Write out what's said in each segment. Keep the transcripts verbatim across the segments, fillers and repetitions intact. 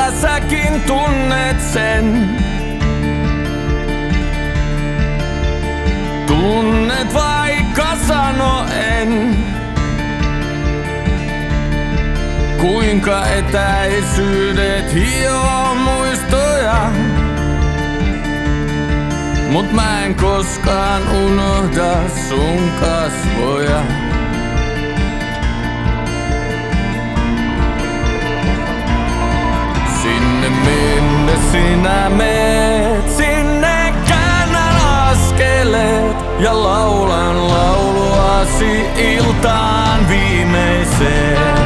säkin tunnet sen. Tunnet vaikka sano en. Kuinka etäisyydet hioo muistoja. Mut mä en koskaan unohda sun kasvoja. Sinne minne sinä meet, sinne käännän askeleet ja laulan lauluasi iltaan viimeiseen.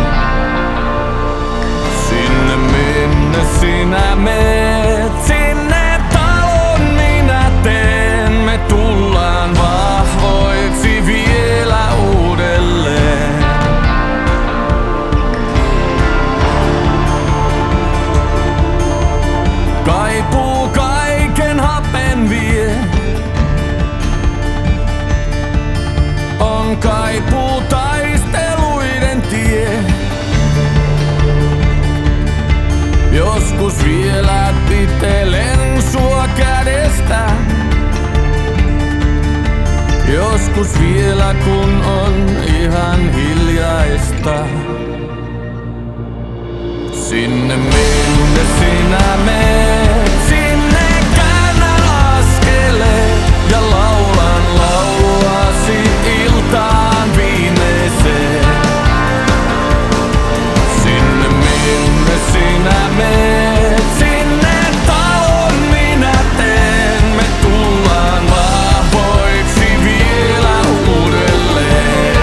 Sinne minne sinä meet, sinne talon minä teen. Me tullaan vahvoiksi vielä uudelleen. Kaipuu kaiken hapen vie. On kaipuu taisteluiden tie. Joskus vielä pitelen sua kädestä. Joskus vielä kun on ihan hiljaista. Sinne minne sinä meet, sinne käännän askeleet ja laulan lauluasi iltaan viimeiseen. Sinne minne sinä meet, sinne talon minä teen. Me tullaan vahvoiksi vielä uudelleen.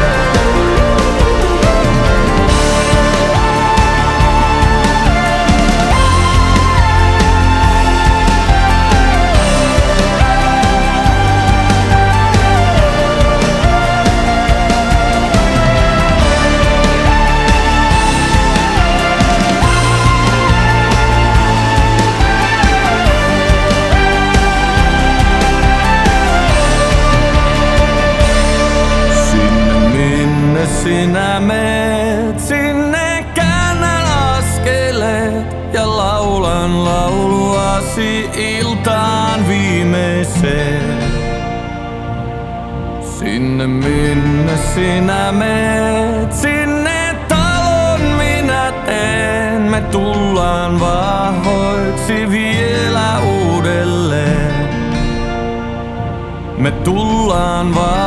Sinä meet, sinne käännän askeleet ja laulan lauluasi iltaan viimeiseen. Sinne minne sinä meet, sinne talon minä teen. Me tullaan vahvoiksi vielä uudelleen. Me tullaan vahvoiksi.